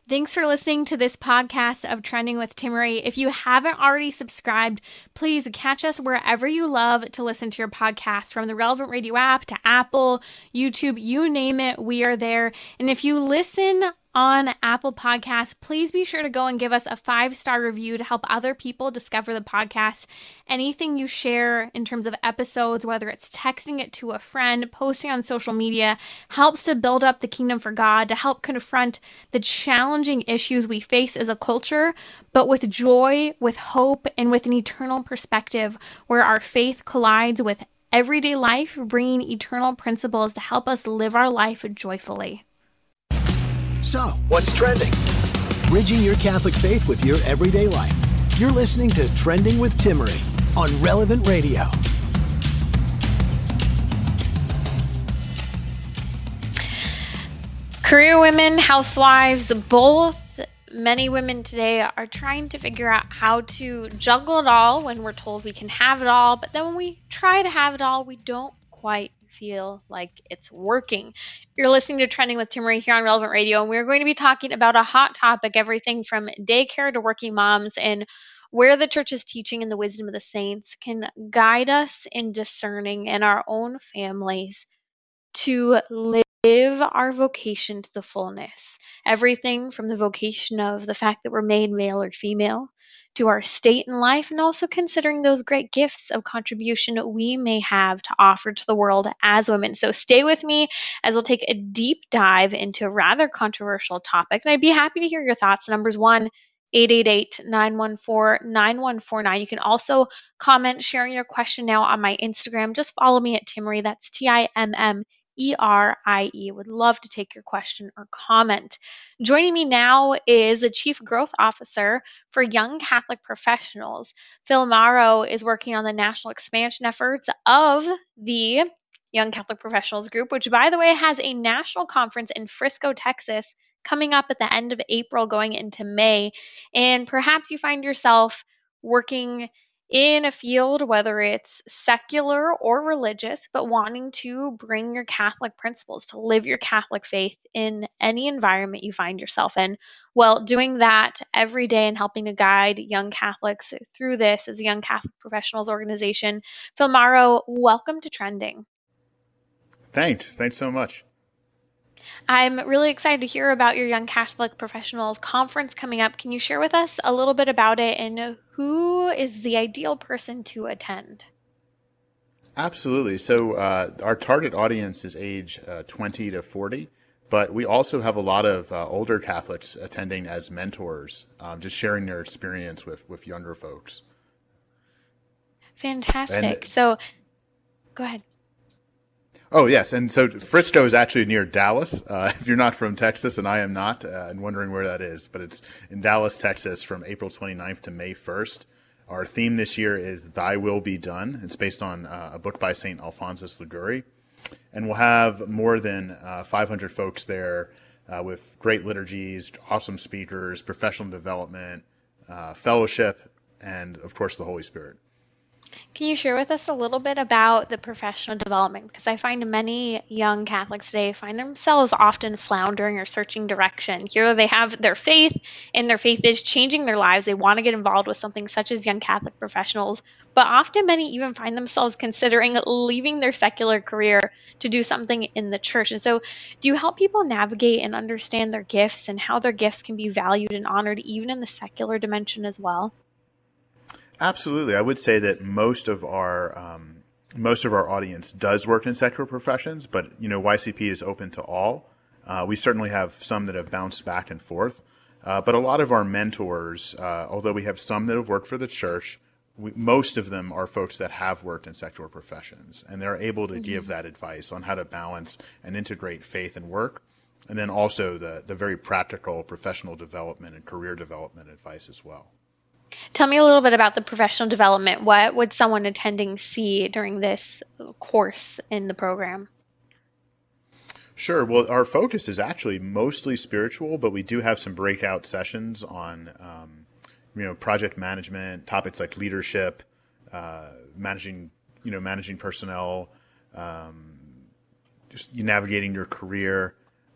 Thanks for listening to this podcast of Trending with Timmerie. If you haven't already subscribed, please catch us wherever you love to listen to your podcast, from the Relevant Radio app to Apple, YouTube, you name it, we are there. And if you listen on Apple Podcasts, please be sure to go and give us a 5-star review to help other people discover the podcast. Anything you share in terms of episodes, whether it's texting it to a friend, posting on social media, helps to build up the kingdom for God, to help confront the challenging issues we face as a culture, but with joy, with hope, and with an eternal perspective where our faith collides with everyday life, bringing eternal principles to help us live our life joyfully. So, what's trending? Bridging your Catholic faith with your everyday life. You're listening to Trending with Timmerie on Relevant Radio. Career women, housewives, both, many women today are trying to figure out how to juggle it all when we're told we can have it all, but then when we try to have it all, we don't quite feel like it's working. You're listening to Trending with Timmerie here on Relevant Radio, and we're going to be talking about a hot topic, everything from daycare to working moms, and where the church's teaching and the wisdom of the saints can guide us in discerning in our own families to live our vocation to the fullness. Everything from the vocation of the fact that we're made male or female, to our state in life, and also considering those great gifts of contribution we may have to offer to the world as women. So stay with me as we'll take a deep dive into a rather controversial topic, and I'd be happy to hear your thoughts. Numbers 1-888-914-9149. You can also comment sharing your question now on my Instagram. Just follow me at Timmerie. That's TIMMERIE. Would love to take your question or comment. Joining me now is the Chief Growth Officer for Young Catholic Professionals. Phil Morrow is working on the national expansion efforts of the Young Catholic Professionals Group, which, by the way, has a national conference in Frisco, Texas, coming up at the end of April, going into May. And perhaps you find yourself working in a field, whether it's secular or religious, but wanting to bring your Catholic principles, to live your Catholic faith in any environment you find yourself in. Well, doing that every day and helping to guide young Catholics through this as a Young Catholic Professionals organization. Phil Morrow, welcome to Trending. Thanks so much. I'm really excited to hear about your Young Catholic Professionals Conference coming up. Can you share with us a little bit about it and who is the ideal person to attend? Absolutely. So our target audience is age 20 to 40, but we also have a lot of older Catholics attending as mentors, just sharing their experience with younger folks. Fantastic. So go ahead. Oh, yes. And so Frisco is actually near Dallas. If you're not from Texas, and I am not, and wondering where that is, but it's in Dallas, Texas from April 29th to May 1st. Our theme this year is Thy Will Be Done. It's based on a book by St. Alphonsus Liguori. And we'll have more than 500 folks there with great liturgies, awesome speakers, professional development, fellowship, and, of course, the Holy Spirit. Can you share with us a little bit about the professional development? Because I find many young Catholics today find themselves often floundering or searching direction. Here they have their faith, and their faith is changing their lives. They want to get involved with something such as Young Catholic Professionals, but often many even find themselves considering leaving their secular career to do something in the church. And so do you help people navigate and understand their gifts and how their gifts can be valued and honored even in the secular dimension as well? Absolutely. I would say that most of our audience does work in secular professions, but YCP is open to all. We certainly have some that have bounced back and forth, but a lot of our mentors, although we have some that have worked for the church, most of them are folks that have worked in secular professions, and they're able to give that advice on how to balance and integrate faith and work, and then also the very practical professional development and career development advice as well. Tell me a little bit about the professional development. What would someone attending see during this course in the program? Sure. Well, our focus is actually mostly spiritual, but we do have some breakout sessions on, project management, topics like leadership, managing personnel, just navigating your career,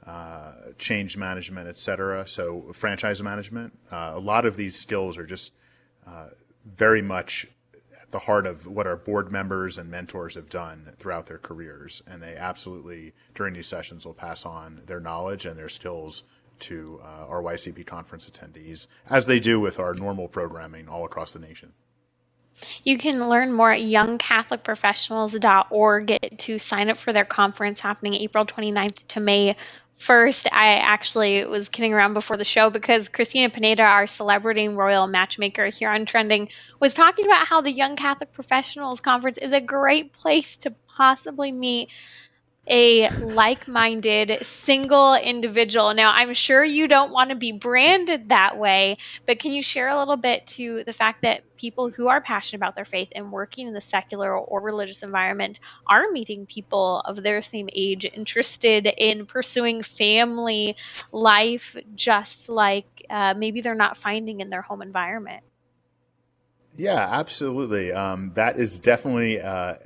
change management, etc. So franchise management. A lot of these skills are just very much at the heart of what our board members and mentors have done throughout their careers. And they absolutely, during these sessions, will pass on their knowledge and their skills to our YCP conference attendees, as they do with our normal programming all across the nation. You can learn more at youngcatholicprofessionals.org to sign up for their conference happening April 29th to May 1st. I actually was kidding around before the show because Christina Pineda, our celebrity and royal matchmaker here on Trending, was talking about how the Young Catholic Professionals Conference is a great place to possibly meet a like-minded single individual. Now, I'm sure you don't want to be branded that way, but can you share a little bit to the fact that people who are passionate about their faith and working in the secular or religious environment are meeting people of their same age interested in pursuing family life, just like maybe they're not finding in their home environment? Yeah, absolutely. That is definitely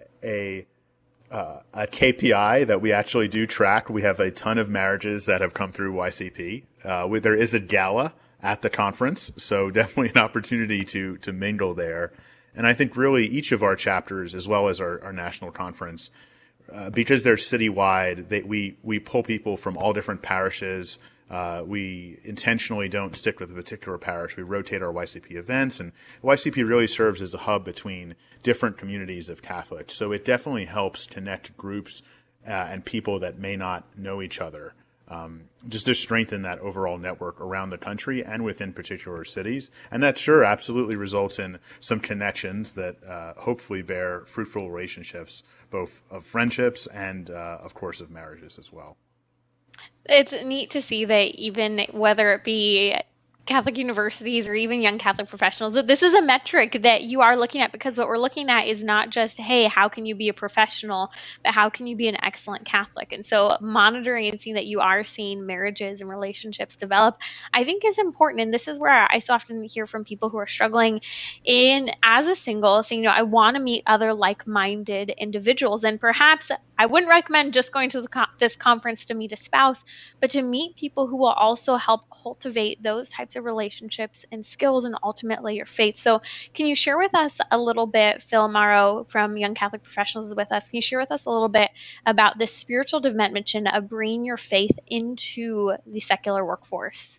a KPI that we actually do track. We have a ton of marriages that have come through YCP. There is a gala at the conference, so definitely an opportunity to mingle there. And I think really each of our chapters, as well as our national conference, because they're citywide, we pull people from all different parishes. We intentionally don't stick with a particular parish. We rotate our YCP events, and YCP really serves as a hub between different communities of Catholics. So it definitely helps connect groups and people that may not know each other, just to strengthen that overall network around the country and within particular cities. And that sure absolutely results in some connections that hopefully bear fruitful relationships, both of friendships and, of course, of marriages as well. It's neat to see that even whether it be Catholic universities or even young Catholic professionals, that this is a metric that you are looking at, because what we're looking at is not just, hey, how can you be a professional, but how can you be an excellent Catholic? And so monitoring and seeing that you are seeing marriages and relationships develop, I think is important. And this is where I so often hear from people who are struggling in as a single, saying, I want to meet other like-minded individuals. And perhaps I wouldn't recommend just going to this conference to meet a spouse, but to meet people who will also help cultivate those types of relationships and skills and ultimately your faith. So can you share with us a little bit, Phil Morrow from Young Catholic Professionals is with us, can you share with us a little bit about this spiritual dimension of bringing your faith into the secular workforce?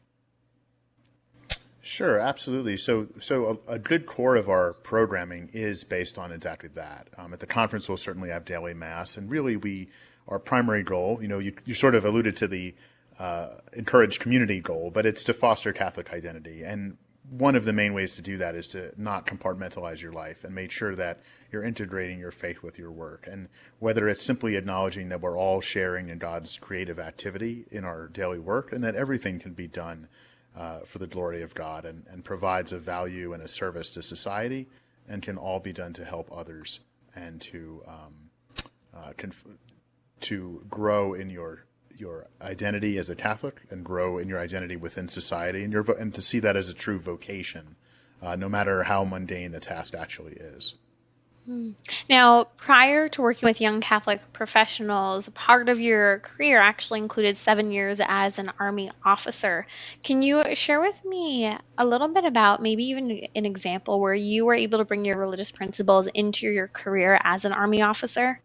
Sure, absolutely. So a good core of our programming is based on exactly that. At the conference, we'll certainly have daily mass, and really our primary goal, you sort of alluded to the encourage community goal, but it's to foster Catholic identity. And one of the main ways to do that is to not compartmentalize your life and make sure that you're integrating your faith with your work. And whether it's simply acknowledging that we're all sharing in God's creative activity in our daily work, and that everything can be done for the glory of God and provides a value and a service to society, and can all be done to help others and to grow in your identity as a Catholic and grow in your identity within society, and to see that as a true vocation, no matter how mundane the task actually is. Now, prior to working with Young Catholic Professionals, part of your career actually included 7 years as an Army officer. Can you share with me a little bit about maybe even an example where you were able to bring your religious principles into your career as an Army officer?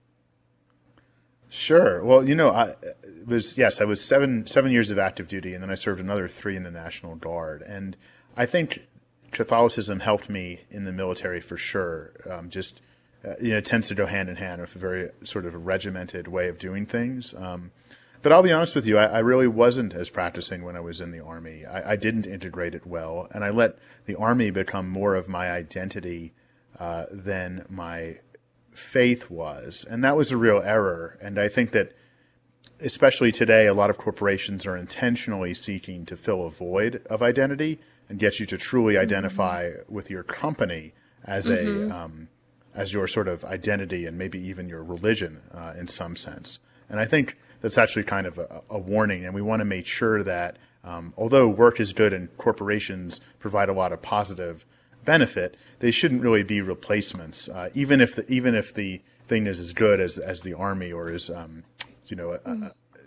Sure. Well, I was 7 years of active duty, and then I served another 3 in the National Guard. And I think Catholicism helped me in the military for sure. It tends to go hand in hand with a very sort of regimented way of doing things. But I'll be honest with you, I really wasn't as practicing when I was in the Army. I didn't integrate it well, and I let the Army become more of my identity than my faith was. And that was a real error. And I think that especially today, a lot of corporations are intentionally seeking to fill a void of identity and get you to truly identify with your company as as your sort of identity, and maybe even your religion in some sense. And I think that's actually kind of a warning. And we want to make sure that although work is good and corporations provide a lot of positive benefit, they shouldn't really be replacements. Even if the thing is as good as the Army, or is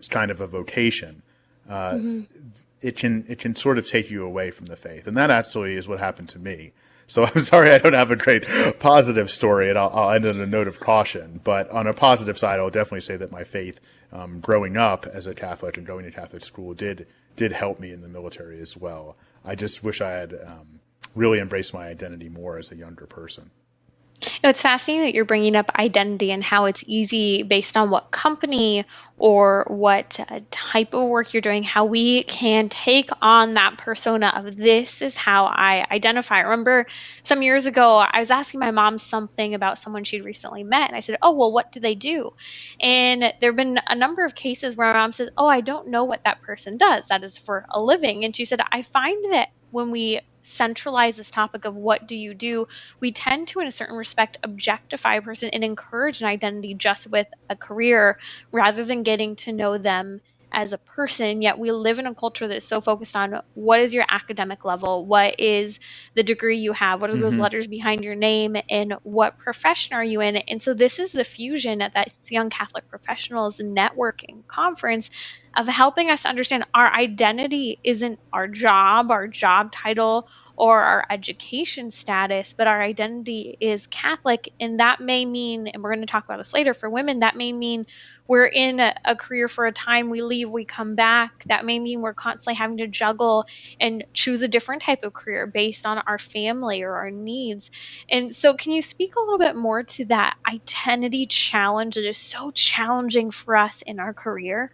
kind of a vocation, it can sort of take you away from the faith. And that actually is what happened to me. So I'm sorry I don't have a great positive story, and I'll end on a note of caution. But on a positive side, I'll definitely say that my faith, growing up as a Catholic and going to Catholic school, did help me in the military as well. I just wish I had really embraced my identity more as a younger person. It's fascinating that you're bringing up identity and how it's easy based on what company or what type of work you're doing, how we can take on that persona of this is how I identify. I remember some years ago, I was asking my mom something about someone she'd recently met. And I said, oh, well, what do they do? And there have been a number of cases where my mom says, oh, I don't know what that person does. That is for a living. And she said, I find that when we centralize this topic of what do you do, we tend to, in a certain respect, objectify a person and encourage an identity just with a career rather than getting to know them as a person. Yet we live in a culture that is so focused on what is your academic level, what is the degree you have, what are those letters behind your name, and what profession are you in. And so this is the fusion at that Young Catholic Professionals Networking Conference of helping us understand our identity isn't our job title, or our education status, but our identity is Catholic. And that may mean, and we're going to talk about this later, for women, that may mean we're in a career for a time, we leave, we come back. That may mean we're constantly having to juggle and choose a different type of career based on our family or our needs. And so can you speak a little bit more to that identity challenge that is so challenging for us in our career?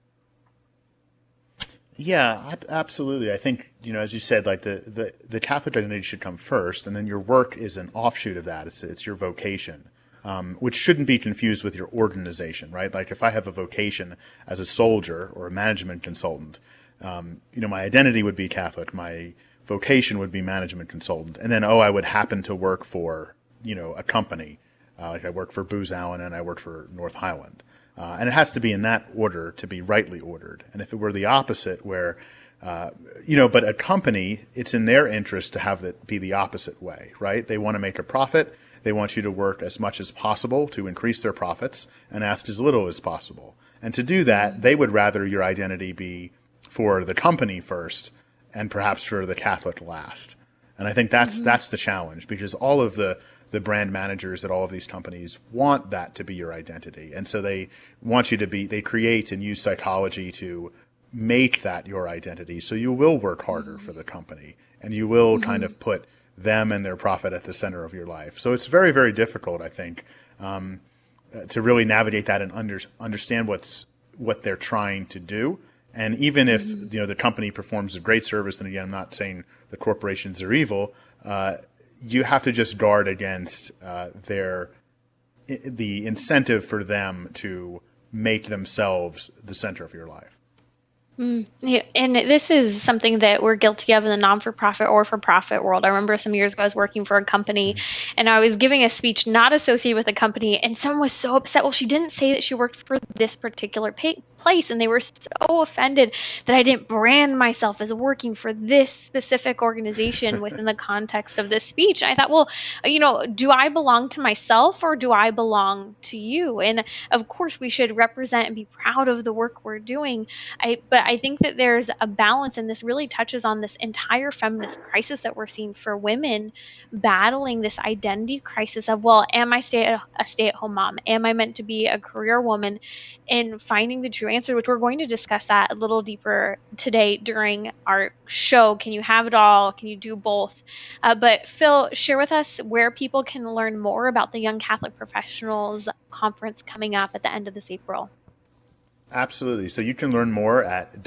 Yeah, absolutely. I think, as you said, like the Catholic identity should come first, and then your work is an offshoot of that. It's your vocation, which shouldn't be confused with your organization, right? Like if I have a vocation as a soldier or a management consultant, my identity would be Catholic, my vocation would be management consultant, and then, I would happen to work for, a company. Like I work for Booz Allen and I work for North Highland. And it has to be in that order to be rightly ordered. And if it were the opposite where, but a company, it's in their interest to have it be the opposite way, right? They want to make a profit. They want you to work as much as possible to increase their profits and ask as little as possible. And to do that, they would rather your identity be for the company first and perhaps for the Catholic last. And I think that's the challenge, because all of the brand managers at all of these companies want that to be your identity. And so they want you to they create and use psychology to make that your identity. So you will work harder for the company and you will kind of put them and their profit at the center of your life. So it's very, very difficult, I think, to really navigate that and understand what they're trying to do. And even if, the company performs a great service, and again, I'm not saying the corporations are evil, you have to just guard against the incentive for them to make themselves the center of your life. Yeah, and this is something that we're guilty of in the non-for-profit or for-profit world. I remember some years ago I was working for a company and I was giving a speech not associated with the company, and someone was so upset. Well, she didn't say that she worked for this particular place, and they were so offended that I didn't brand myself as working for this specific organization within the context of this speech. And I thought, well, do I belong to myself or do I belong to you? And of course we should represent and be proud of the work we're doing. But I think that there's a balance, and this really touches on this entire feminist crisis that we're seeing for women battling this identity crisis of, well, am I a stay-at-home mom? Am I meant to be a career woman? And finding the true answer, which we're going to discuss that a little deeper today during our show. Can you have it all? Can you do both? But Phil, share with us where people can learn more about the Young Catholic Professionals Conference coming up at the end of this April. Absolutely. So you can learn more at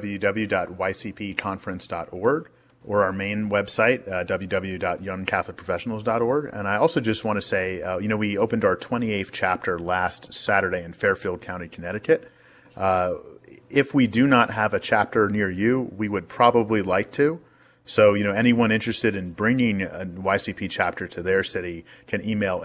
www.ycpconference.org or our main website, www.youngcatholicprofessionals.org. And I also just want to say, we opened our 28th chapter last Saturday in Fairfield County, Connecticut. If we do not have a chapter near you, we would probably like to. So, anyone interested in bringing a YCP chapter to their city can email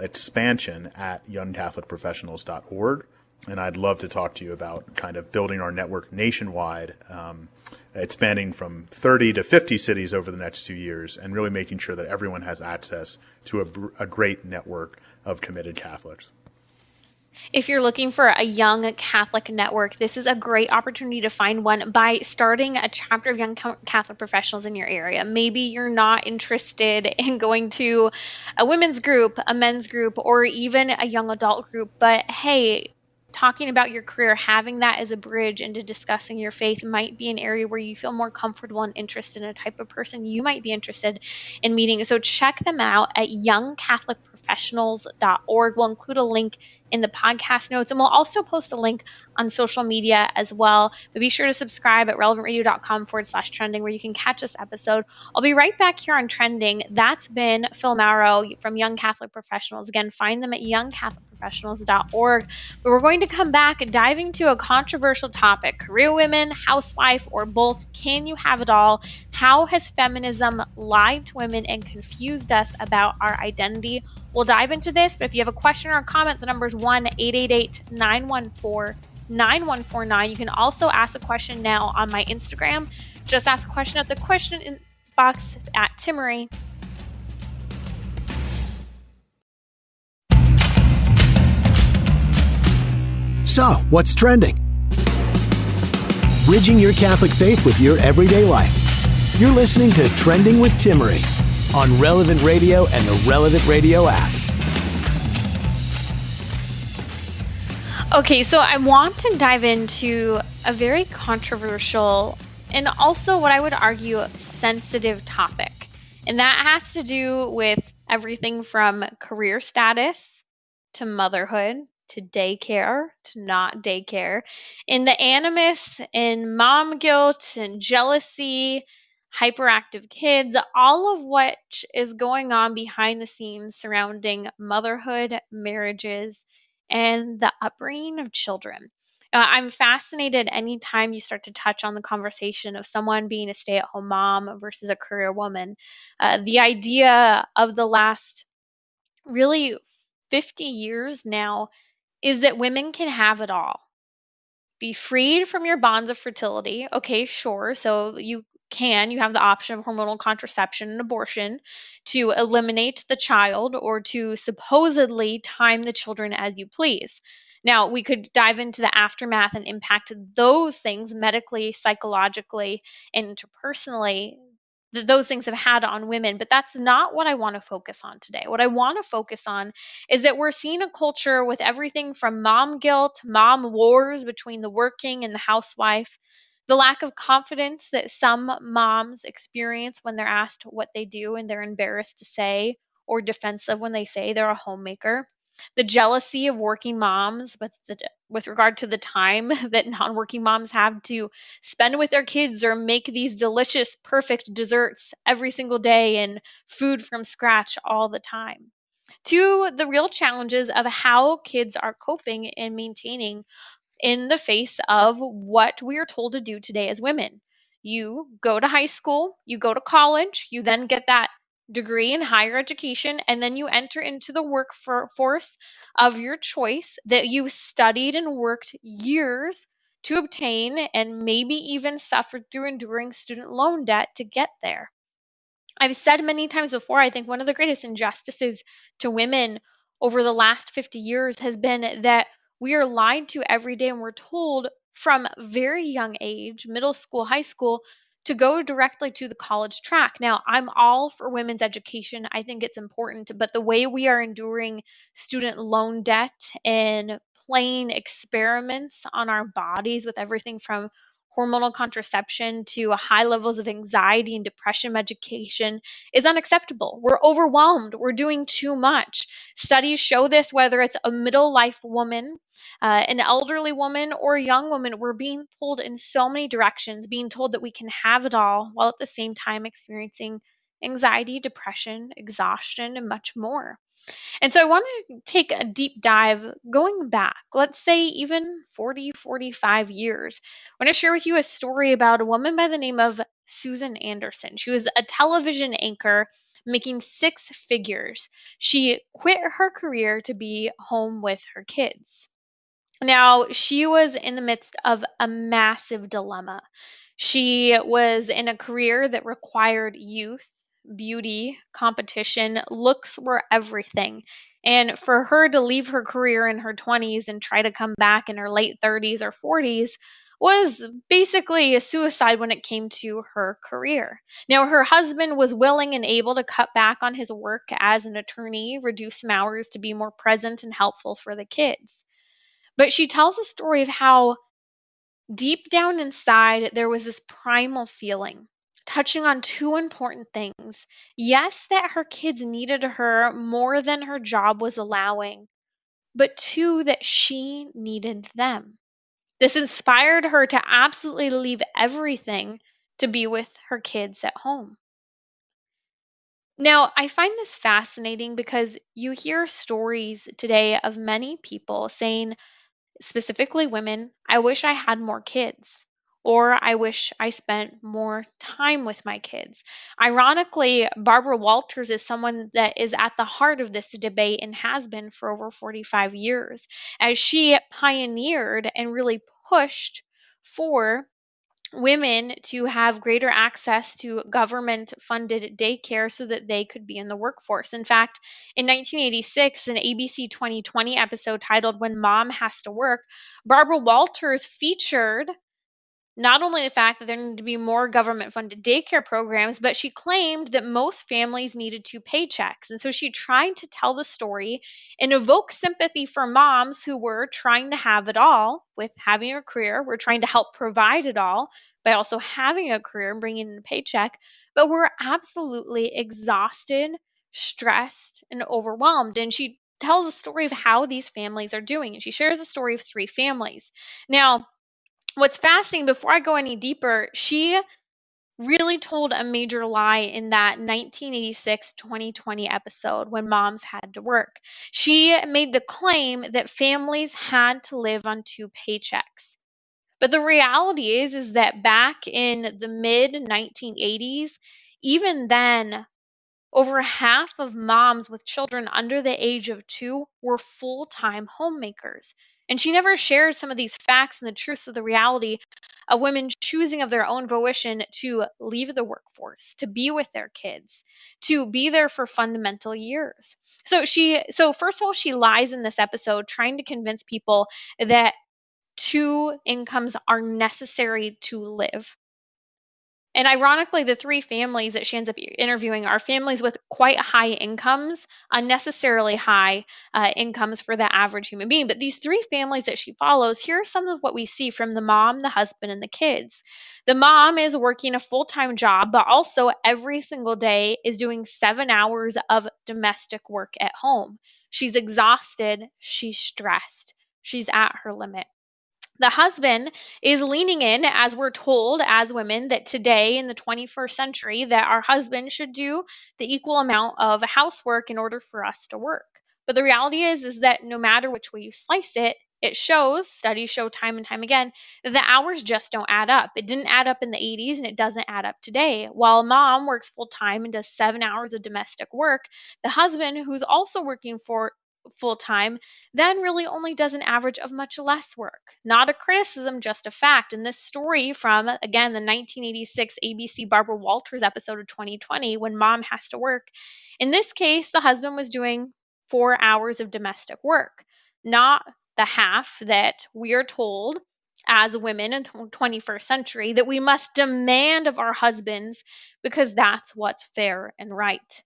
expansion@youngcatholicprofessionals.org. And I'd love to talk to you about kind of building our network nationwide, expanding from 30 to 50 cities over the next 2 years, and really making sure that everyone has access to a great network of committed Catholics. If you're looking for a young Catholic network, this is a great opportunity to find one by starting a chapter of young Catholic professionals in your area. Maybe you're not interested in going to a women's group, a men's group, or even a young adult group, but hey, talking about your career, having that as a bridge into discussing your faith might be an area where you feel more comfortable and interested in a type of person you might be interested in meeting. So check them out at youngcatholicprofessionals.org. We'll include a link in the podcast notes. And we'll also post a link on social media as well. But be sure to subscribe at relevantradio.com/trending where you can catch this episode. I'll be right back here on Trending. That's been Phil Mauro from Young Catholic Professionals. Again, find them at youngcatholicprofessionals.org. But we're going to come back diving into a controversial topic: career women, housewife, or both. Can you have it all? How has feminism lied to women and confused us about our identity? We'll dive into this, but if you have a question or a comment, the number is 1-888-914-9149. You can also ask a question now on my Instagram. Just ask a question at the question box at Timmery. So, what's trending? Bridging your Catholic faith with your everyday life. You're listening to Trending with Timmery on Relevant Radio and the Relevant Radio app. Okay, so I want to dive into a very controversial and also what I would argue sensitive topic. And that has to do with everything from career status to motherhood to daycare to not daycare, in the animus and mom guilt and jealousy, hyperactive kids, all of which is going on behind the scenes surrounding motherhood, marriages, and the upbringing of children. I'm fascinated anytime you start to touch on the conversation of someone being a stay at home mom versus a career woman. The idea of the last really 50 years now is that women can have it all. Be freed from your bonds of fertility. Okay, sure. So you have the option of hormonal contraception and abortion to eliminate the child or to supposedly time the children as you please. Now, we could dive into the aftermath and impact of those things medically, psychologically, and interpersonally those things have had on women, but that's not what I want to focus on today. What I want to focus on is that we're seeing a culture with everything from mom guilt, mom wars between the working and the housewife, the lack of confidence that some moms experience when they're asked what they do and they're embarrassed to say, or defensive when they say they're a homemaker, the jealousy of working moms with regard to the time that non-working moms have to spend with their kids or make these delicious, perfect desserts every single day and food from scratch all the time, to the real challenges of how kids are coping and maintaining in the face of what we are told to do today as women. You go to high school, you go to college, you then get that degree in higher education, and then you enter into the workforce of your choice that you studied and worked years to obtain and maybe even suffered through enduring student loan debt to get there. I've said many times before, I think one of the greatest injustices to women over the last 50 years has been that we are lied to every day and we're told from very young age, middle school, high school, to go directly to the college track. Now, I'm all for women's education. I think it's important, but the way we are enduring student loan debt and playing experiments on our bodies with everything from hormonal contraception to high levels of anxiety and depression medication is unacceptable. We're overwhelmed. We're doing too much. Studies show this, whether it's a middle life woman, an elderly woman, or a young woman. We're being pulled in so many directions, being told that we can have it all while at the same time experiencing anxiety, depression, exhaustion, and much more. And so I want to take a deep dive going back, let's say even 40, 45 years. I want to share with you a story about a woman by the name of Susan Anderson. She was a television anchor making six figures. She quit her career to be home with her kids. Now, she was in the midst of a massive dilemma. She was in a career that required youth, beauty, competition, looks were everything. And for her to leave her career in her 20s and try to come back in her late 30s or 40s was basically a suicide when it came to her career. Now, her husband was willing and able to cut back on his work as an attorney, reduce some hours to be more present and helpful for the kids. But she tells a story of how deep down inside there was this primal feeling, touching on two important things. Yes, that her kids needed her more than her job was allowing, but two, that she needed them. This inspired her to absolutely leave everything to be with her kids at home. Now, I find this fascinating because you hear stories today of many people saying, specifically women, I wish I had more kids, or I wish I spent more time with my kids. Ironically, Barbara Walters is someone that is at the heart of this debate and has been for over 45 years, as she pioneered and really pushed for women to have greater access to government funded daycare so that they could be in the workforce. In fact, in 1986, an ABC 2020 episode titled When Mom Has to Work, Barbara Walters featured not only the fact that there needed to be more government funded daycare programs, but she claimed that most families needed two paychecks. And so she tried to tell the story and evoke sympathy for moms who were trying to have it all with having a career, were trying to help provide it all by also having a career and bringing in a paycheck, but were absolutely exhausted, stressed, and overwhelmed. And she tells a story of how these families are doing. And she shares a story of three families. Now, what's fascinating, before I go any deeper, she really told a major lie in that 1986 2020 episode when moms had to work. She made the claim that families had to live on two paychecks. But the reality is that back in the mid 1980s, even then, over half of moms with children under the age of 2 were full time homemakers. And she never shared some of these facts and the truths of the reality of women choosing of their own volition to leave the workforce, to be with their kids, to be there for fundamental years. So first of all, she lies in this episode trying to convince people that two incomes are necessary to live. And ironically, the three families that she ends up interviewing are families with quite high incomes, unnecessarily high incomes for the average human being. But these three families that she follows, here's some of what we see from the mom, the husband, and the kids. The mom is working a full time job, but also every single day is doing 7 hours of domestic work at home. She's exhausted, she's stressed, she's at her limit. The husband is leaning in, as we're told as women that today in the 21st century that our husband should do the equal amount of housework in order for us to work. But the reality is that no matter which way you slice it, it shows, studies show time and time again, that the hours just don't add up. It didn't add up in the 80s and it doesn't add up today. While mom works full time and does 7 hours of domestic work, the husband, who's also working for full time, then really only does an average of much less work. Not a criticism, just a fact. And this story from, again, the 1986 ABC Barbara Walters episode of 2020, When Mom Has to Work, in this case, the husband was doing 4 hours of domestic work, not the half that we are told as women in the 21st century that we must demand of our husbands because that's what's fair and right.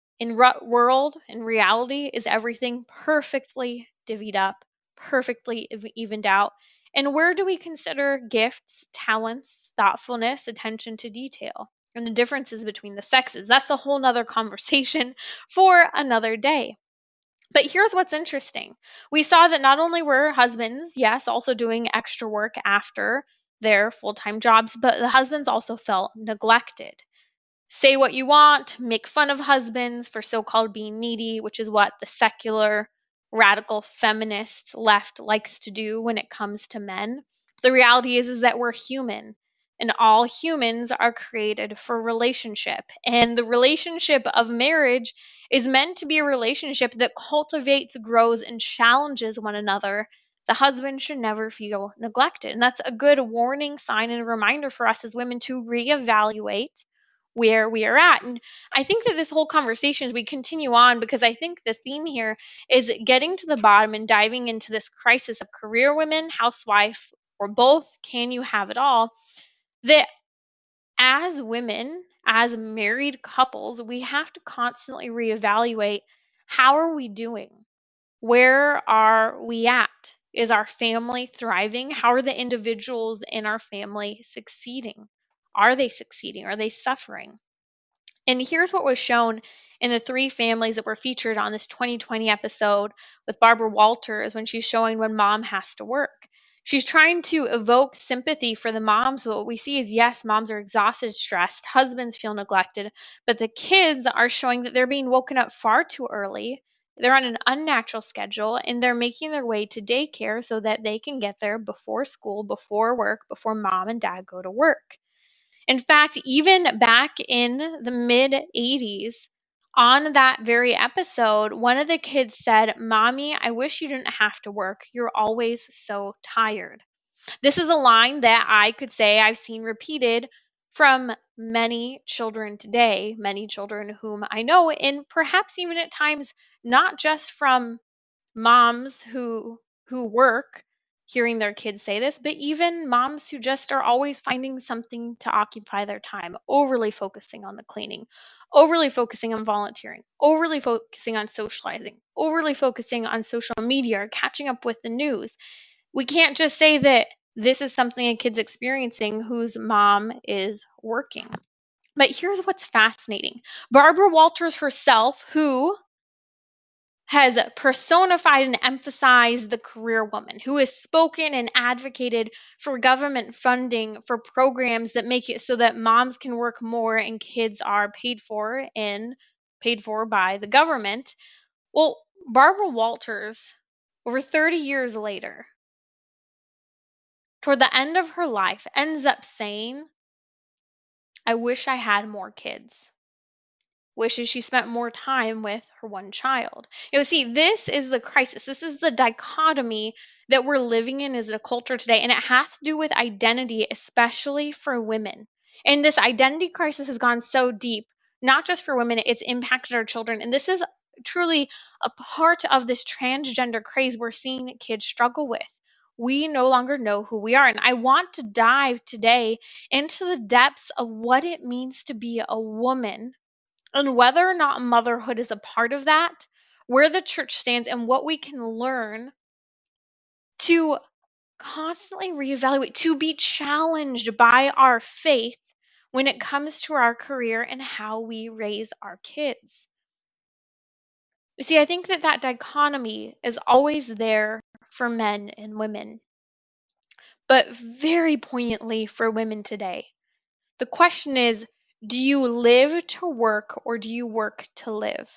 In reality, is everything perfectly divvied up, perfectly evened out? And where do we consider gifts, talents, thoughtfulness, attention to detail, and the differences between the sexes? That's a whole nother conversation for another day. But here's what's interesting. We saw that not only were husbands, yes, also doing extra work after their full time jobs, but the husbands also felt neglected. Say what you want, make fun of husbands for so called being needy, which is what the secular, radical feminist left likes to do when it comes to men. The reality is that we're human, and all humans are created for relationship. And the relationship of marriage is meant to be a relationship that cultivates, grows, and challenges one another. The husband should never feel neglected. And that's a good warning sign and a reminder for us as women to reevaluate where we are at. And I think that this whole conversation, as we continue on, because I think the theme here is getting to the bottom and diving into this crisis of career women, housewife, or both, can you have it all? That as women, as married couples, we have to constantly reevaluate, how are we doing? Where are we at? Is our family thriving? How are the individuals in our family succeeding? Are they succeeding? Are they suffering? And here's what was shown in the three families that were featured on this 2020 episode with Barbara Walters when she's showing when mom has to work. She's trying to evoke sympathy for the moms, but what we see is, yes, moms are exhausted, stressed, husbands feel neglected, but the kids are showing that they're being woken up far too early. They're on an unnatural schedule and they're making their way to daycare so that they can get there before school, before work, before mom and dad go to work. In fact, even back in the mid 80s, on that very episode, one of the kids said, "Mommy, I wish you didn't have to work. You're always so tired." This is a line that I could say I've seen repeated from many children today, many children whom I know, and perhaps even at times not just from moms who work hearing their kids say this, but even moms who just are always finding something to occupy their time, overly focusing on the cleaning, overly focusing on volunteering, overly focusing on socializing, overly focusing on social media or catching up with the news. We can't just say that this is something a kid's experiencing whose mom is working. But here's what's fascinating. Barbara Walters herself, who has personified and emphasized the career woman, who has spoken and advocated for government funding for programs that make it so that moms can work more and kids are paid for by the government. Well, Barbara Walters, over 30 years later, toward the end of her life, ends up saying, "I wish I had more kids." Wishes she spent more time with her one child. See, this is the crisis. This is the dichotomy that we're living in as a culture today, and it has to do with identity, especially for women. And this identity crisis has gone so deep, not just for women, it's impacted our children. And this is truly a part of this transgender craze we're seeing kids struggle with. We no longer know who we are. And I want to dive today into the depths of what it means to be a woman and whether or not motherhood is a part of that, where the church stands, and what we can learn to constantly reevaluate, to be challenged by our faith when it comes to our career and how we raise our kids. You see, I think that dichotomy is always there for men and women, but very poignantly for women today. The question is, do you live to work or do you work to live?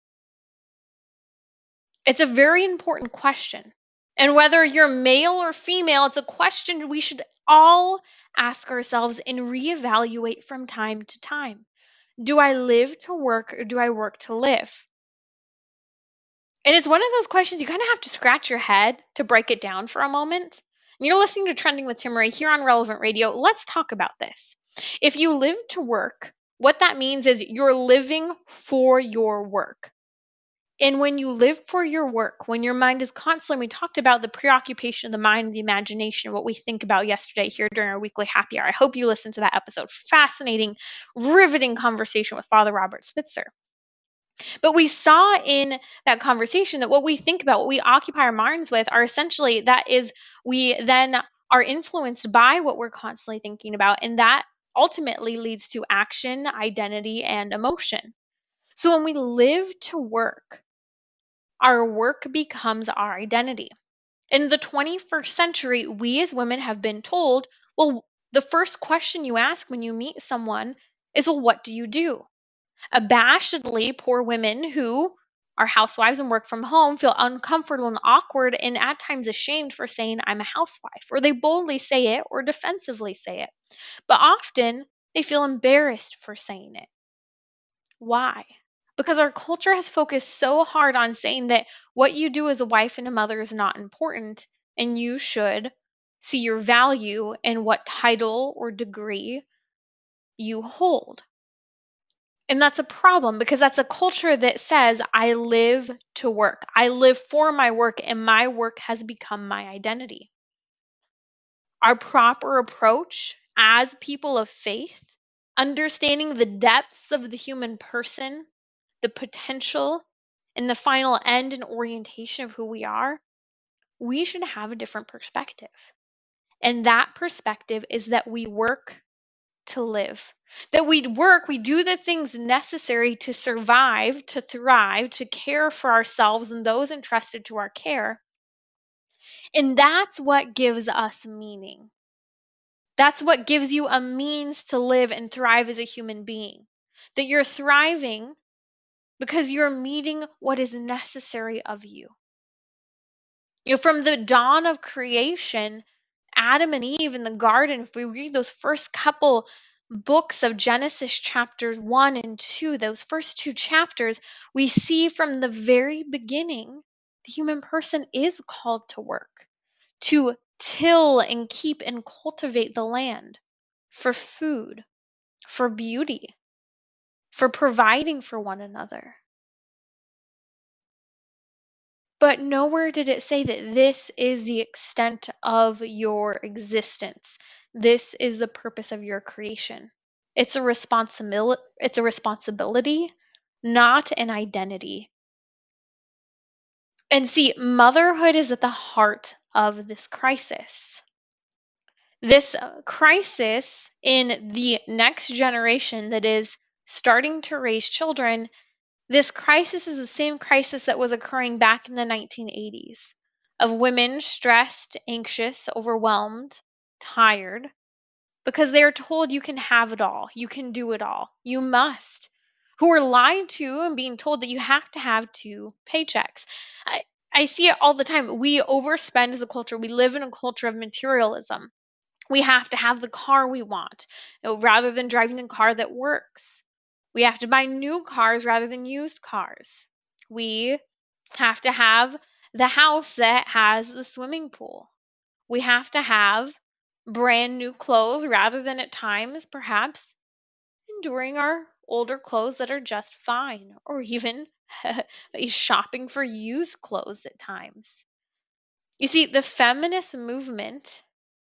It's a very important question. And whether you're male or female, it's a question we should all ask ourselves and reevaluate from time to time. Do I live to work or do I work to live? And it's one of those questions you kind of have to scratch your head to break it down for a moment. And you're listening to Trending with Timmerie here on Relevant Radio. Let's talk about this. If you live to work, what that means is you're living for your work. And when you live for your work, when your mind is constantly, we talked about the preoccupation of the mind and the imagination, what we think about yesterday here during our weekly happy hour. I hope you listened to that episode. Fascinating, riveting conversation with Father Robert Spitzer. But we saw in that conversation that what we think about, what we occupy our minds with, are essentially that is, we then are influenced by what we're constantly thinking about. And that ultimately leads to action, identity, and emotion. So when we live to work, our work becomes our identity. In the 21st century, we as women have been told, well, the first question you ask when you meet someone is, well, what do you do? Abashedly, poor women who are housewives and work from home feel uncomfortable and awkward and at times ashamed for saying, "I'm a housewife," or they boldly say it or defensively say it. But often they feel embarrassed for saying it. Why? Because our culture has focused so hard on saying that what you do as a wife and a mother is not important, and you should see your value in what title or degree you hold. And that's a problem because that's a culture that says, I live to work. I live for my work, and my work has become my identity. Our proper approach as people of faith, understanding the depths of the human person, the potential, and the final end and orientation of who we are, we should have a different perspective. And that perspective is that we work to live. That we work, we do the things necessary to survive, to thrive, to care for ourselves and those entrusted to our care. And that's what gives us meaning. That's what gives you a means to live and thrive as a human being. That you're thriving because you're meeting what is necessary of you. You know, from the dawn of creation, Adam and Eve in the garden, if we read those first couple books of Genesis chapters 1 and 2, those first two chapters, we see from the very beginning the human person is called to work, to till and keep and cultivate the land for food, for beauty, for providing for one another. But nowhere did it say that this is the extent of your existence. This is the purpose of your creation. It's a responsibility, not an identity. And see, motherhood is at the heart of this crisis. This crisis in the next generation that is starting to raise children, this crisis is the same crisis that was occurring back in the 1980s of women stressed, anxious, overwhelmed, tired, because they are told you can have it all, you can do it all, you must. Who are lied to and being told that you have to have two paychecks. I see it all the time. We overspend as a culture. We live in a culture of materialism. We have to have the car we want, rather than driving the car that works. We have to buy new cars rather than used cars. We have to have the house that has the swimming pool. We have to have brand new clothes rather than at times, perhaps, enduring our older clothes that are just fine, or even shopping for used clothes at times. You see, the feminist movement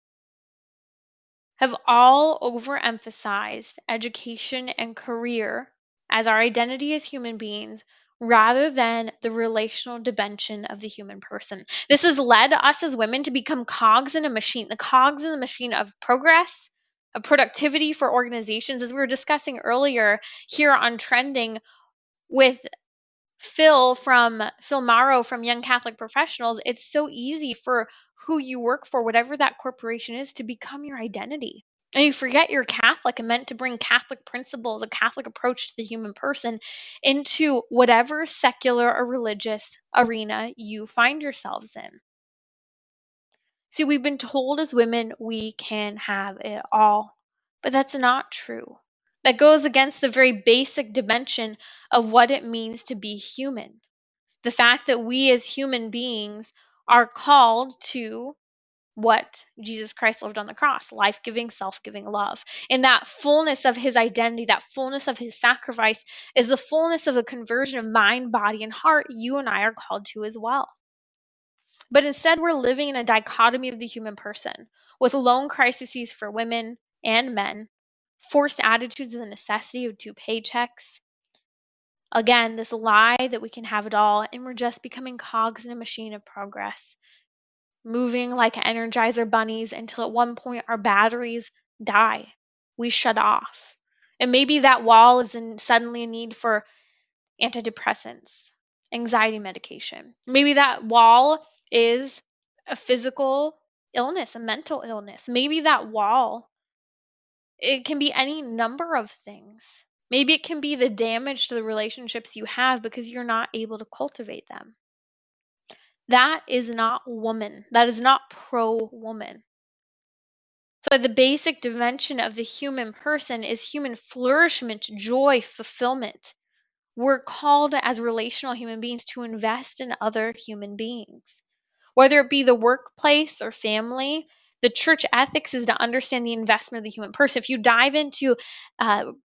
have all overemphasized education and career as our identity as human beings rather than the relational dimension of the human person. This has led us as women to become cogs in a machine, the cogs in the machine of progress, of productivity for organizations, as we were discussing earlier here on Trending with Phil Morrow from Young Catholic Professionals. It's so easy for who you work for, whatever that corporation is, to become your identity. And you forget you're Catholic and meant to bring Catholic principles, a Catholic approach to the human person into whatever secular or religious arena you find yourselves in. See, we've been told as women we can have it all, but that's not true. That goes against the very basic dimension of what it means to be human. The fact that we as human beings are called to what Jesus Christ lived on the cross, life-giving, self-giving love. And that fullness of his identity, that fullness of his sacrifice is the fullness of the conversion of mind, body, and heart you and I are called to as well. But instead, we're living in a dichotomy of the human person with lone crises for women and men, forced attitudes of the necessity of two paychecks. Again, this lie that we can have it all and we're just becoming cogs in a machine of progress, moving like Energizer bunnies until at one point our batteries die. We shut off. And maybe that wall is suddenly in need for antidepressants, anxiety medication. Maybe that wall is a physical illness, a mental illness. Maybe that wall, it can be any number of things. Maybe it can be the damage to the relationships you have because you're not able to cultivate them. That is not woman. That is not pro-woman. So the basic dimension of the human person is human flourishment, joy, fulfillment. We're called as relational human beings to invest in other human beings. Whether it be the workplace or family, the church ethics is to understand the investment of the human person. If you dive into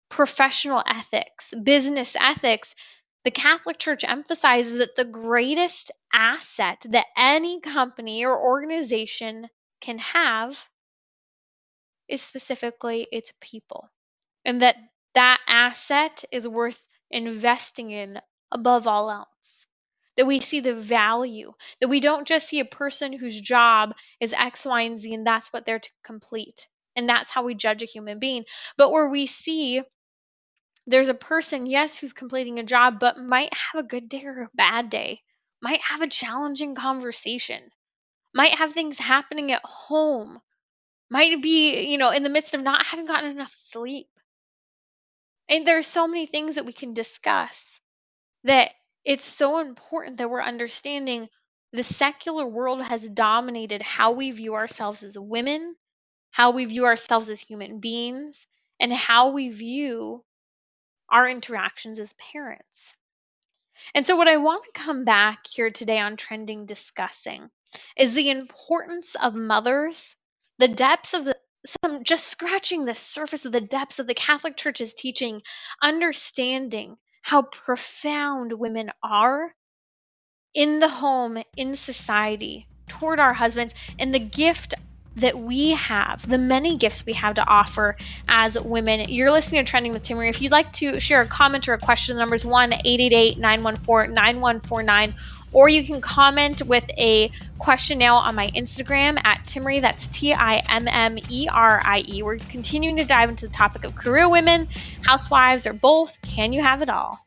professional ethics, business ethics, the Catholic Church emphasizes that the greatest asset that any company or organization can have is specifically its people, and that asset is worth investing in above all else. That we see the value, that we don't just see a person whose job is X, Y, and Z, and that's what they're to complete. And that's how we judge a human being. But where we see there's a person, yes, who's completing a job, but might have a good day or a bad day, might have a challenging conversation, might have things happening at home, might be, in the midst of not having gotten enough sleep. And there's so many things that we can discuss that it's so important that we're understanding the secular world has dominated how we view ourselves as women, how we view ourselves as human beings, and how we view our interactions as parents. And so, what I want to come back here today on Trending discussing is the importance of mothers, the depths of just scratching the surface of the depths of the Catholic Church's teaching, understanding how profound women are in the home, in society, toward our husbands, and the gift that we have, the many gifts we have to offer as women. You're listening to Trending with Timmerie. If you'd like to share a comment or a question, the number is 1-888-914-9149, or you can comment with a question now on my Instagram at Timmerie. That's Timmerie. We're continuing to dive into the topic of career women, housewives, or both. Can you have it all?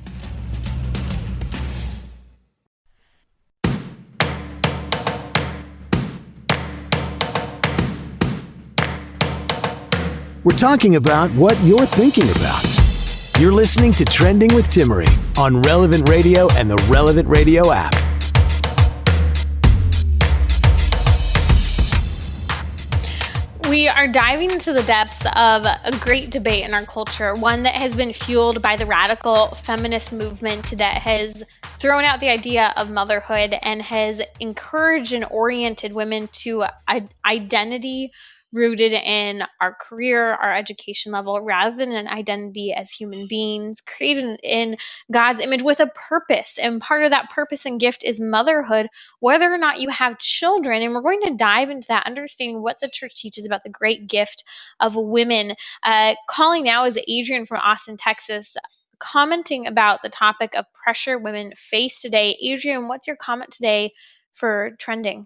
We're talking about what you're thinking about. You're listening to Trending with Timmerie on Relevant Radio and the Relevant Radio app. We are diving into the depths of a great debate in our culture, one that has been fueled by the radical feminist movement that has thrown out the idea of motherhood and has encouraged and oriented women to identity rooted in our career, our education level, rather than an identity as human beings created in God's image with a purpose. And part of that purpose and gift is motherhood, whether or not you have children. And we're going to dive into that, understanding what the church teaches about the great gift of women. Calling now is Adrian from Austin, Texas, commenting about the topic of pressure women face today. Adrian, what's your comment today for Trending?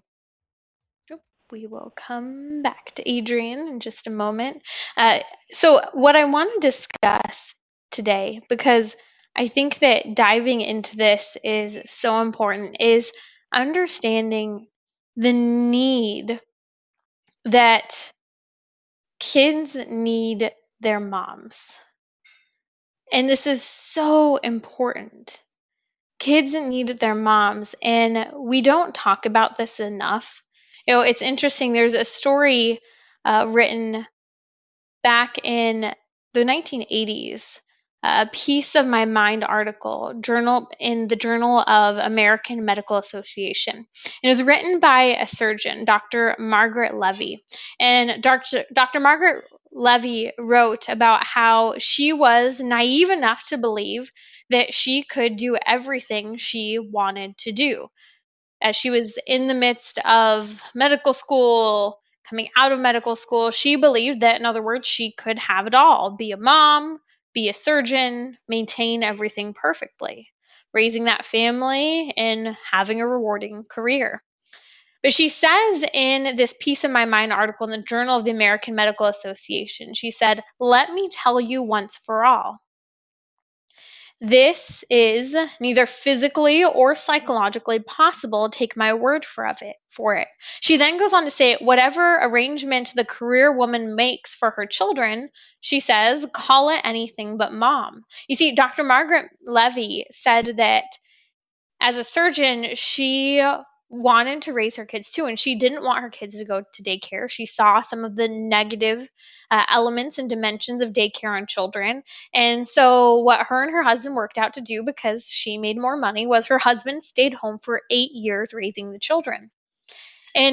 We will come back to Adrian in just a moment. So what I want to discuss today, because I think that diving into this is so important, is understanding the need that kids need their moms. And this is so important. Kids need their moms, and we don't talk about this enough. It's interesting. There's a story written back in the 1980s, a Peace of My Mind article in the Journal of American Medical Association. And it was written by a surgeon, Dr. Margaret Levy. And Dr. Margaret Levy wrote about how she was naive enough to believe that she could do everything she wanted to do. As she was in the midst of medical school, coming out of medical school, she believed that, in other words, she could have it all, be a mom, be a surgeon, maintain everything perfectly, raising that family and having a rewarding career. But she says in this Peace of My Mind article in the Journal of the American Medical Association, she said, "Let me tell you once for all, this is neither physically or psychologically possible. Take my word for it." She then goes on to say, whatever arrangement the career woman makes for her children, she says, call it anything but mom. You see, Dr. Margaret Levy said that as a surgeon, she wanted to raise her kids too, and she didn't want her kids to go to daycare. She saw some of the negative elements and dimensions of daycare on children. And so what her and her husband worked out to do, because she made more money, was her husband stayed home for 8 years raising the children. And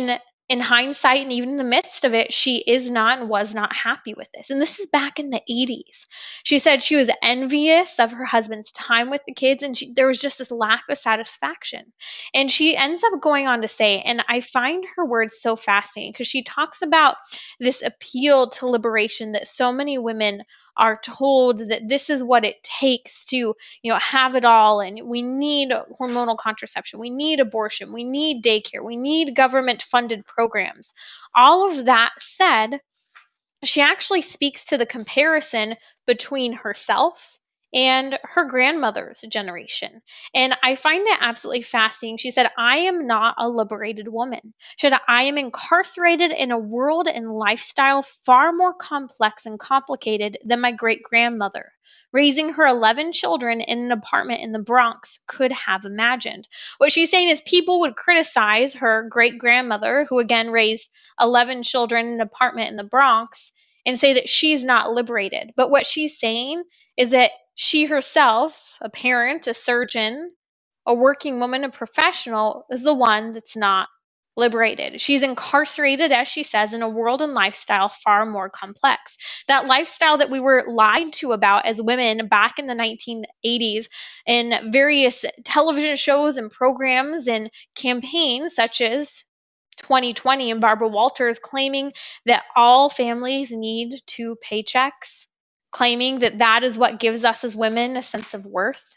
in hindsight, and even in the midst of it, she is not and was not happy with this. And this is back in the 80s. She said she was envious of her husband's time with the kids, and there was just this lack of satisfaction. And she ends up going on to say, and I find her words so fascinating because she talks about this appeal to liberation that so many women are told that this is what it takes to, have it all, and we need hormonal contraception, we need abortion, we need daycare, we need government funded programs. All of that said, she actually speaks to the comparison between herself and her grandmother's generation. And I find it absolutely fascinating. She said, I am not a liberated woman. She said, I am incarcerated in a world and lifestyle far more complex and complicated than my great grandmother, raising her 11 children in an apartment in the Bronx, could have imagined. What she's saying is people would criticize her great grandmother, who again raised 11 children in an apartment in the Bronx, and say that she's not liberated. But what she's saying is that she herself, a parent, a surgeon, a working woman, a professional, is the one that's not liberated. She's incarcerated, as she says, in a world and lifestyle far more complex. That lifestyle that we were lied to about as women back in the 1980s in various television shows and programs and campaigns such as 2020 and Barbara Walters claiming that all families need 2 paychecks, claiming that that is what gives us as women a sense of worth.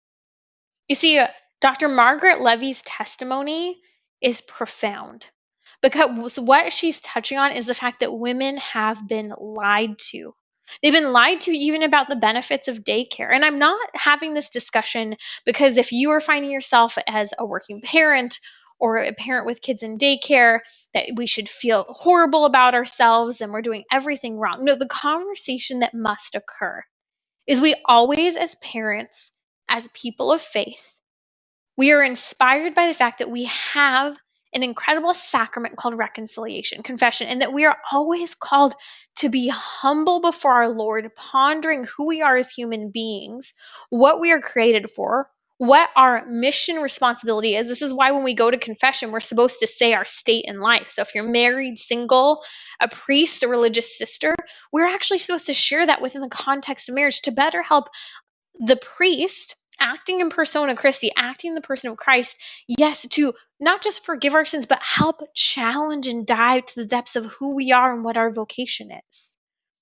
You see, Dr. Margaret Levy's testimony is profound because what she's touching on is the fact that women have been lied to. They've been lied to even about the benefits of daycare. And I'm not having this discussion because if you are finding yourself as a working parent or a parent with kids in daycare, that we should feel horrible about ourselves and we're doing everything wrong. No, the conversation that must occur is we always, as parents, as people of faith, we are inspired by the fact that we have an incredible sacrament called reconciliation, confession, and that we are always called to be humble before our Lord, pondering who we are as human beings, what we are created for, what our mission responsibility is. This is why when we go to confession, we're supposed to say our state in life. So if you're married, single, a priest, a religious sister, we're actually supposed to share that within the context of marriage to better help the priest acting in persona Christi, acting in the person of Christ, yes, to not just forgive our sins, but help challenge and dive to the depths of who we are and what our vocation is.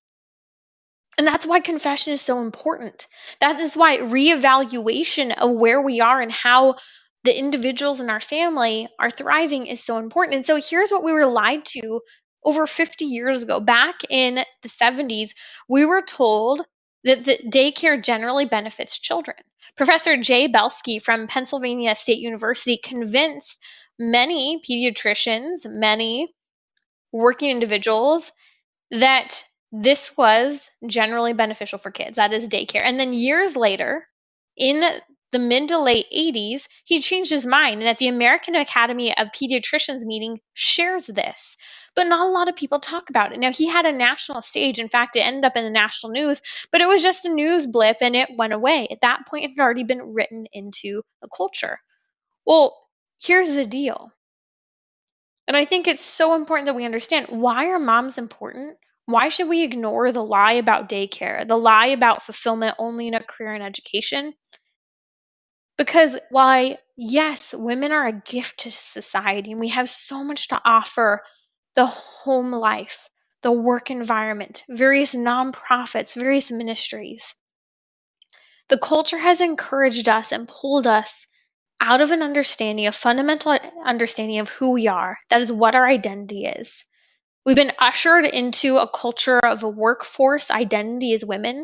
And that's why confession is so important. That is why reevaluation of where we are and how the individuals in our family are thriving is so important. And so here's what we were lied to over 50 years ago. Back in the 70s, we were told that the daycare generally benefits children. Professor Jay Belsky from Pennsylvania State University convinced many pediatricians, many working individuals, that this was generally beneficial for kids. That is daycare. And then years later, in the mid to late 80s, he changed his mind. And at the American Academy of Pediatricians meeting, shares this. But not a lot of people talk about it. Now, he had a national stage. In fact, it ended up in the national news, but it was just a news blip and it went away. At that point, it had already been written into the culture. Well, here's the deal. And I think it's so important that we understand, why are moms important? Why should we ignore the lie about daycare, the lie about fulfillment only in a career and education? Because why, yes, women are a gift to society and we have so much to offer: the home life, the work environment, various nonprofits, various ministries. The culture has encouraged us and pulled us out of an understanding, a fundamental understanding of who we are. That is what our identity is. We've been ushered into a culture of a workforce identity as women,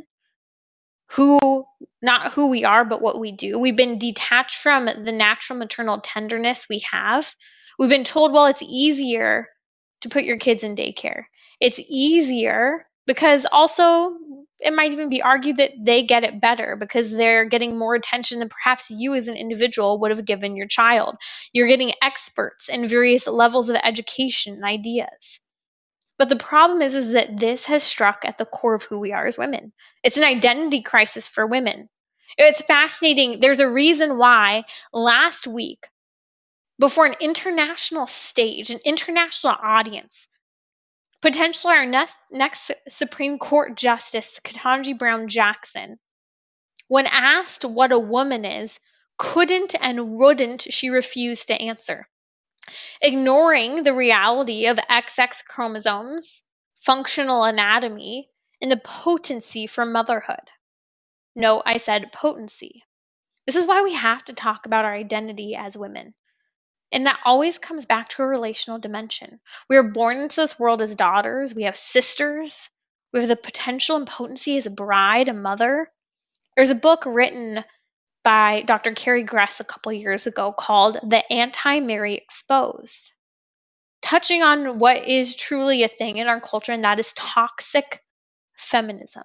not who we are, but what we do. We've been detached from the natural maternal tenderness we have. We've been told, well, it's easier to put your kids in daycare. It's easier because also it might even be argued that they get it better because they're getting more attention than perhaps you as an individual would have given your child. You're getting experts in various levels of education and ideas. But the problem is that this has struck at the core of who we are as women. It's an identity crisis for women. It's fascinating. There's a reason why last week before an international stage, an international audience. Potentially our next Supreme Court Justice, Ketanji Brown Jackson, when asked what a woman is, couldn't and wouldn't she refuse to answer, ignoring the reality of XX chromosomes, functional anatomy, and the potency for motherhood. No, I said potency. This is why we have to talk about our identity as women. And that always comes back to a relational dimension. We are born into this world as daughters. We have sisters. We have the potential and potency as a bride, a mother. There's a book written by Dr. Carrie Gress a couple years ago called The Anti-Mary Exposed, touching on what is truly a thing in our culture, and that is toxic feminism.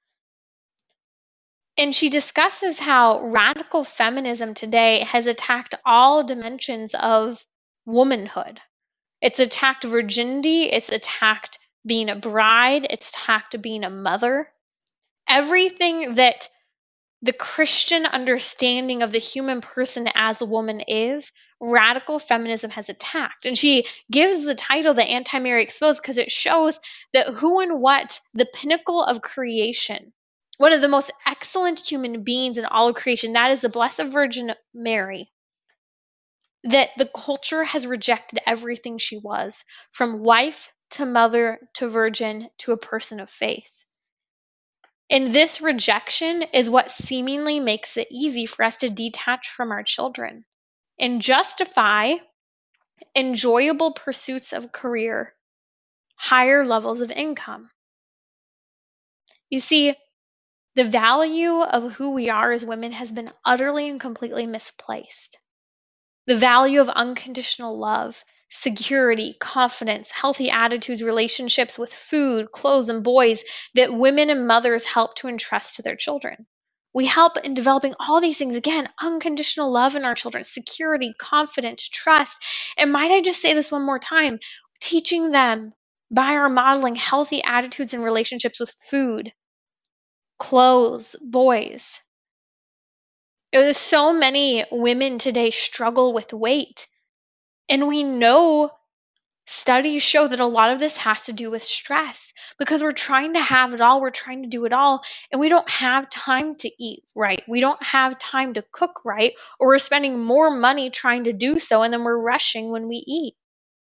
And she discusses how radical feminism today has attacked all dimensions of womanhood. It's attacked virginity, it's attacked being a bride, it's attacked being a mother. Everything that the Christian understanding of the human person as a woman is, radical feminism has attacked. And she gives the title The Anti-Mary Exposed because it shows that who and what the pinnacle of creation, one of the most excellent human beings in all of creation, that is the Blessed Virgin Mary, that the culture has rejected everything she was, from wife to mother to virgin to a person of faith. And this rejection is what seemingly makes it easy for us to detach from our children and justify enjoyable pursuits of career, higher levels of income. You see, the value of who we are as women has been utterly and completely misplaced. The value of unconditional love, security, confidence, healthy attitudes, relationships with food, clothes, and boys that women and mothers help to entrust to their children. We help in developing all these things. Again, unconditional love in our children, security, confidence, trust. And might I just say this one more time, teaching them by our modeling healthy attitudes and relationships with food, clothes, boys. There's so many women today struggle with weight. And we know studies show that a lot of this has to do with stress because we're trying to have it all, we're trying to do it all, and we don't have time to eat right. We don't have time to cook right, or we're spending more money trying to do so, and then we're rushing when we eat.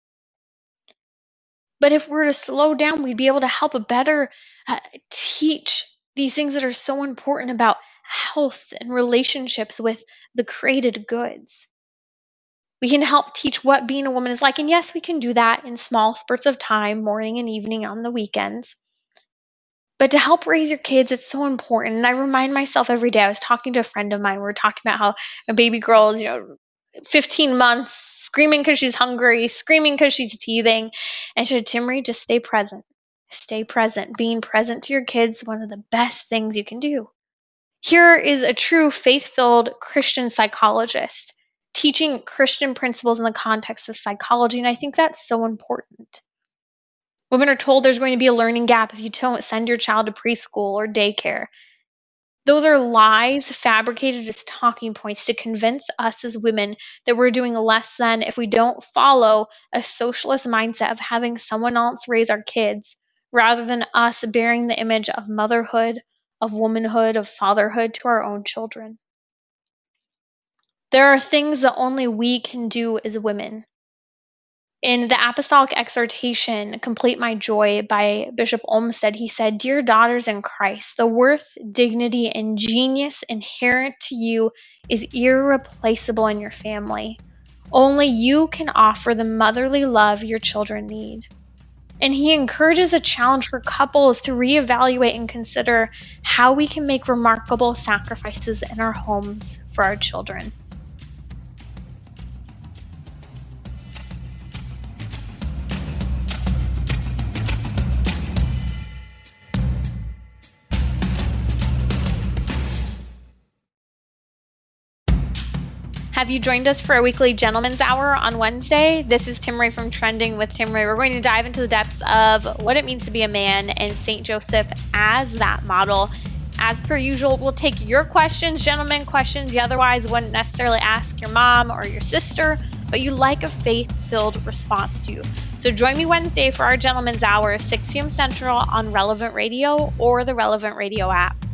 But if we're to slow down, we'd be able to help better teach these things that are so important about health and relationships with the created goods. We can help teach what being a woman is like. And yes, we can do that in small spurts of time, morning and evening on the weekends. But to help raise your kids, it's so important. And I remind myself every day. I was talking to a friend of mine. We were talking about how a baby girl is, 15 months, screaming because she's hungry, screaming because she's teething. And she said, Timmery, just stay present. Stay present. Being present to your kids is one of the best things you can do. Here is a true faith-filled Christian psychologist teaching Christian principles in the context of psychology, and I think that's so important. Women are told there's going to be a learning gap if you don't send your child to preschool or daycare. Those are lies fabricated as talking points to convince us as women that we're doing less than if we don't follow a socialist mindset of having someone else raise our kids rather than us bearing the image of motherhood, of womanhood, of fatherhood to our own children. There are things that only we can do as women. In the Apostolic Exhortation, Complete My Joy by Bishop Olmsted, he said, Dear daughters in Christ, the worth, dignity, and genius inherent to you is irreplaceable in your family. Only you can offer the motherly love your children need. And he encourages a challenge for couples to reevaluate and consider how we can make remarkable sacrifices in our homes for our children. Have you joined us for a weekly Gentleman's Hour on Wednesday? This is Timmery from Trending with Timmery. We're going to dive into the depths of what it means to be a man and St. Joseph as that model. As per usual, we'll take your questions, gentlemen questions you otherwise wouldn't necessarily ask your mom or your sister. but you like a faith-filled response to. So join me Wednesday for our Gentleman's Hour, 6 p.m. Central on Relevant Radio or the Relevant Radio app.